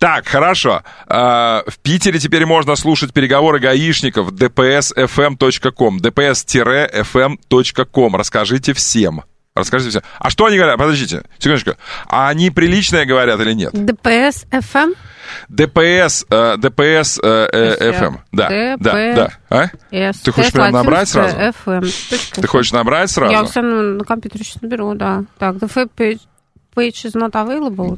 Так, хорошо. В Питере теперь можно слушать переговоры гаишников dpsfm.com. dps-fm.com. Расскажите всем. Расскажите всем. А что они говорят? Подождите, секундочку. А они приличные говорят или нет? ДПС-ФМ? ДПС-FM. Да. А? Ты хочешь прям набрать сразу? Ты хочешь набрать сразу? Я все на компьютере сейчас наберу, да. Так, the page is not available.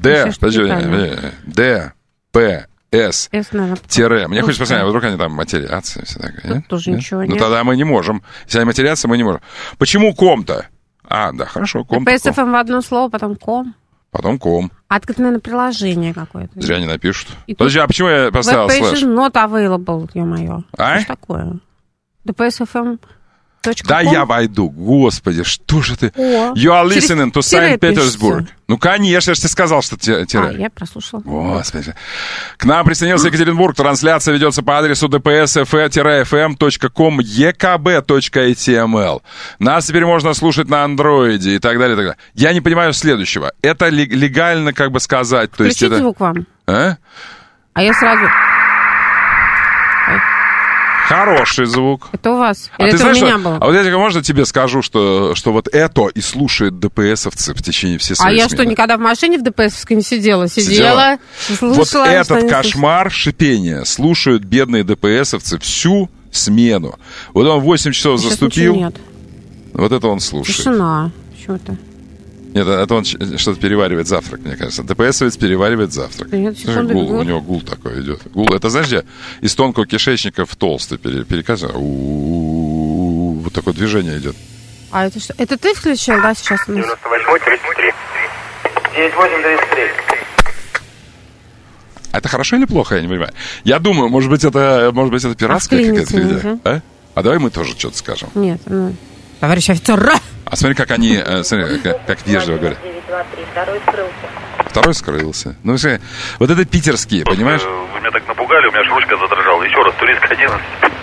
ДПС-тире. Мне хочется посмотреть, вдруг они там матерятся. Тут тоже ничего нет. Ну, тогда мы не можем. Если они матерятся, мы не можем. Почему ком-то? А, да, хорошо, ком. ДПС-ФМ в одно слово, потом ком. Потом ком. А это, наверное, приложение какое-то. Зря не напишут. Подожди, а почему я поставил слэш? not available, ё-моё. А? Что такое? DPSFM. Да я войду, господи, что же ты... You are listening to St. Petersburg. Ну, конечно, я же тебе сказал, что тире. Я прослушал. Господи. К нам присоединился Екатеринбург. Трансляция ведется по адресу dpsf-fm.com ekb.html. Нас теперь можно слушать на андроиде и так далее, и так далее. Я не понимаю следующего. Это легально, как бы сказать... Включите звук вам. А я сразу... Хороший звук. Это у вас? Или это знаешь, у меня было? А вот я можно тебе скажу, что вот это и слушают ДПСовцы в течение всей своей смены. А я что, никогда в машине в ДПСовской не сидела? Сидела, слушала. Вот этот кошмар шипения слушают бедные ДПСовцы всю смену. Вот он в 8 часов сейчас заступил. Нет. Вот это он слушает. Тишина. Почему-то. Нет, это он что-то переваривает завтрак, мне кажется. ДПСовец переваривает завтрак. Нет, у него гул такой идет. Гул, это, знаешь, где из тонкого кишечника в толстый переказывает. Вот такое движение идет. А это что? Это ты включил, да, сейчас у нас? 98-33. 98-33. Это хорошо или плохо, я не понимаю. Я думаю, может быть, это пиратская какая-то фигня. А давай мы тоже что-то скажем. Нет, товарищ офицер! А смотри, как они, смотри, как вежливо говорят. Второй скрылся. Ну, смотри, вот это питерские, понимаешь? Вы меня так напугали, у меня аж ручка задрожала. Еще раз, Турецкая 11.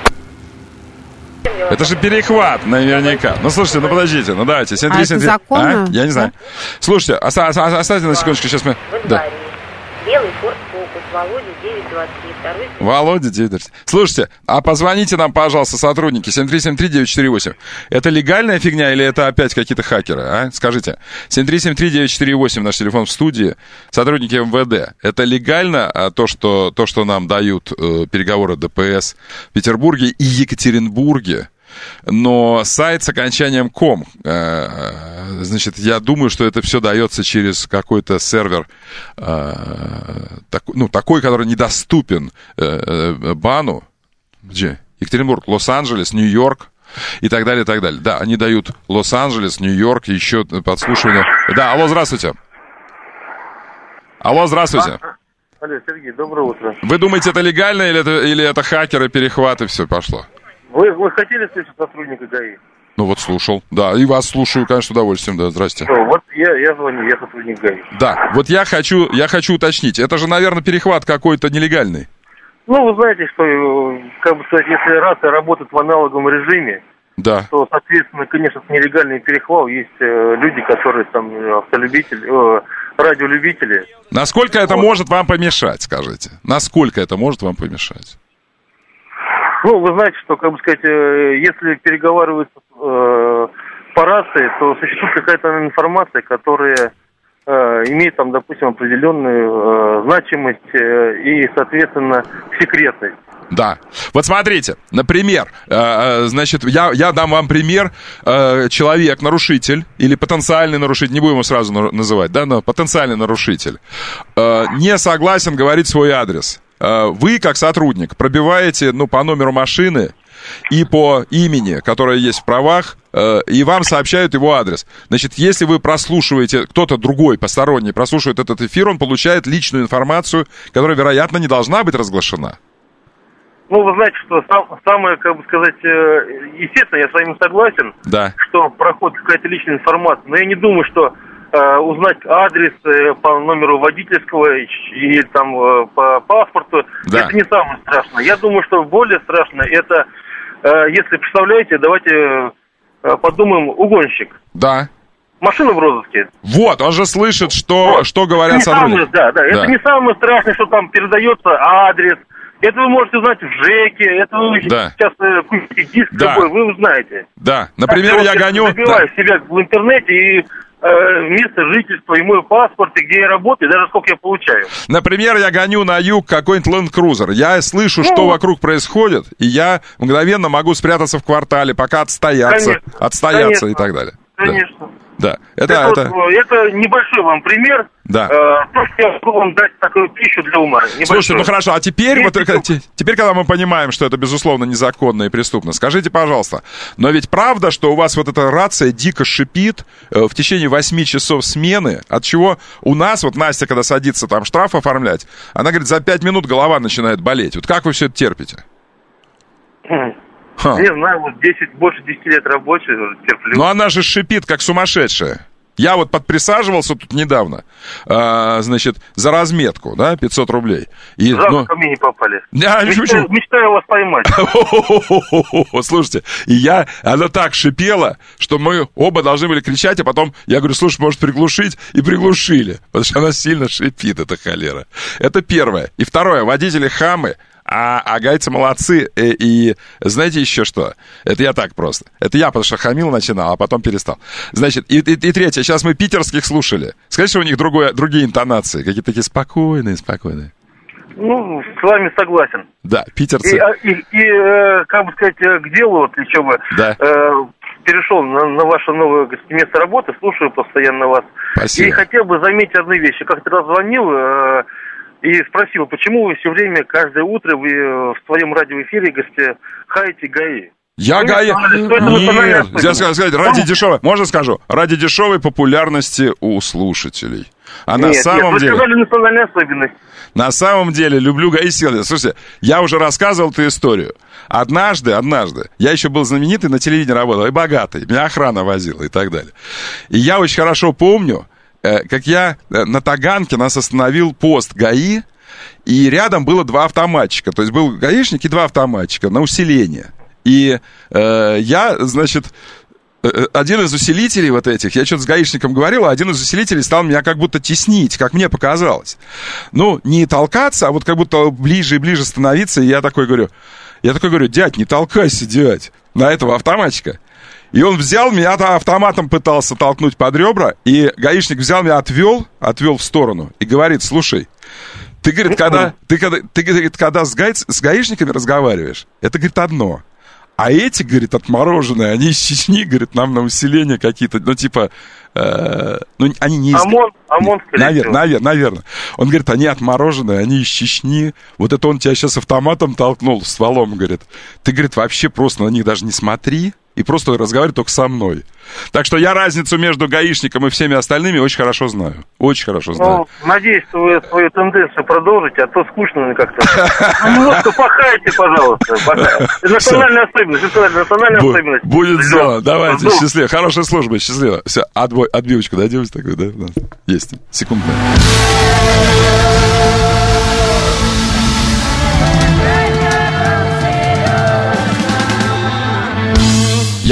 Это же перехват, наверняка. Ну, слушайте, ну, подождите, ну, давайте. 7-3-7-3. это законно? Я не знаю. Слушайте, оставьте на секундочку, сейчас мы... Да. Белый Ford Focus, Володя 923. Володя 923. Слушайте, а позвоните нам, пожалуйста, сотрудники 7373948. Это легальная фигня или это опять какие-то хакеры, а? Скажите. 7373948, наш телефон в студии, сотрудники МВД. Это легально то, что нам дают переговоры ДПС в Петербурге и Екатеринбурге? Но сайт с окончанием .com, значит, я думаю, что это все дается через какой-то сервер, такой, который недоступен бану. Где? Екатеринбург, Лос-Анджелес, Нью-Йорк и так далее, и так далее. Да, они дают Лос-Анджелес, Нью-Йорк, еще подслушивание. Да, алло, здравствуйте. Алло, здравствуйте. Алло, Сергей, доброе утро. Вы думаете, это легально или это хакеры, перехваты, все пошло? Вы хотели слышать сотрудника ГАИ? Ну вот слушал. Да, и вас слушаю, конечно, с удовольствием, да, здрасте. Вот я звоню, я сотрудник ГАИ. Да, вот я хочу уточнить. Это же, наверное, перехват какой-то нелегальный. Ну, вы знаете, что, как бы сказать, если рация работает в аналоговом режиме, да, то, соответственно, конечно, с нелегальным перехватом есть люди, которые там автолюбители, радиолюбители. Насколько это может вам помешать, скажите? Насколько это может вам помешать? Ну, вы знаете, что, как бы сказать, если переговариваются по рации, то существует какая-то информация, которая имеет там, допустим, определенную значимость и, соответственно, секретность. Да. Вот смотрите, например, значит, я дам вам пример. Человек, нарушитель или потенциальный нарушитель, не будем его сразу называть, да, но потенциальный нарушитель, не согласен говорить свой адрес. Вы, как сотрудник, пробиваете, по номеру машины и по имени, которое есть в правах, и вам сообщают его адрес. Значит, если вы прослушиваете, кто-то другой, посторонний, прослушивает этот эфир, он получает личную информацию, которая, вероятно, не должна быть разглашена. Ну, вы знаете, что самое, как бы сказать, естественно, я с вами согласен, да, что проходит какая-то личная информация, но я не думаю, что узнать адрес по номеру водительского и там по паспорту, да, это не самое страшное. Я думаю, что более страшное это, если представляете, давайте подумаем, угонщик. Да. машина в розыске. Вот, он же слышит, что говорят сотрудники. Да, это не самое страшное, что там передается адрес. Это вы можете узнать в ЖЭКе, это вы сейчас включите диск любой, вы узнаете. Да, например, я гоню... Забиваю себя в интернете и место жительства, и мой паспорт, и где я работаю, и даже сколько я получаю. Например, я гоню на юг какой-нибудь Land Cruiser. Я слышу, что вокруг происходит, и я мгновенно могу спрятаться в квартале, пока отстояться и так далее. Конечно. Да. Это небольшой вам пример. Да. Просто я могу вам дать такую пищу для ума. Слушайте, ну хорошо, а теперь, теперь, когда мы понимаем, что это, безусловно, незаконно и преступно, скажите, пожалуйста, но ведь правда, что у вас вот эта рация дико шипит в течение 8 часов смены, от чего у нас, вот Настя, когда садится там штраф оформлять, она говорит, за 5 минут голова начинает болеть. Вот как вы все это терпите? Не знаю, вот больше 10 лет рабочий, терплю. Но она же шипит, как сумасшедшая. Я вот подприсаживался тут недавно, значит, за разметку, да, 500 рублей. Жалко, ко мне не попали. Мечтаю вас поймать. Слушайте, она так шипела, что мы оба должны были кричать, а потом я говорю, слушай, может приглушить? И приглушили, потому что она сильно шипит, эта холера. Это первое. И второе, водители хамы. А гайцы молодцы. И знаете еще что? Это я так просто. Это я, потому что хамил начинал, а потом перестал. Значит, и третье. Сейчас мы питерских слушали. Скажите, что у них другие интонации. Какие-то такие спокойные. Ну, с вами согласен. Да, питерцы. И как бы сказать, к делу, вот еще бы. Да. Перешел на ваше новое место работы, слушаю постоянно вас. Спасибо. И хотел бы заметить одну вещь. Я как-то раз звонил... И спросил, почему вы все время, каждое утро вы в своем радиоэфире хаете ГАИ? Я ГАИ? Нет, я сказать, ради дешевой, можно скажу, ради дешевой популярности у слушателей. А на самом деле... Вы сказали национальную особенность. На самом деле, люблю ГАИ силы. Слушайте, я уже рассказывал эту историю. Однажды, я еще был знаменитый, на телевидении работал, и богатый, меня охрана возила и так далее. И я очень хорошо помню, как я на Таганке, нас остановил пост ГАИ, и рядом было 2 автоматчика. То есть был гаишник и 2 автоматчика на усиление. И я, значит, один из усилителей вот этих, я что-то с гаишником говорил, а один из усилителей стал меня как будто теснить, как мне показалось. Ну, не толкаться, а вот как будто ближе и ближе становиться. И я такой говорю, дядь, не толкайся, дядь, на этого автоматчика. И он взял меня, автоматом пытался толкнуть под ребра, и гаишник взял меня, отвел в сторону и говорит, слушай, ты, говорит, когда с гаишниками разговариваешь, это, говорит, одно. А эти, говорит, отмороженные, они из Чечни, говорит, нам на усиление какие-то, ну, типа, они не из... ОМОН, наверное. Он говорит, они отмороженные, они из Чечни. Вот это он тебя сейчас автоматом толкнул, стволом, говорит. Ты, говорит, вообще просто на них даже не смотри. И просто разговаривай только со мной. Так что я разницу между гаишником и всеми остальными очень хорошо знаю. Очень хорошо знаю. Ну, надеюсь, что вы свою тенденцию продолжите, а то скучно как-то. Немножко пахайте, пожалуйста. Национальная особенность. Будет сделано. Давайте, счастливо. Хорошей службы, счастливо. Все, отбивочку дадим такой, да? Есть. Секундная.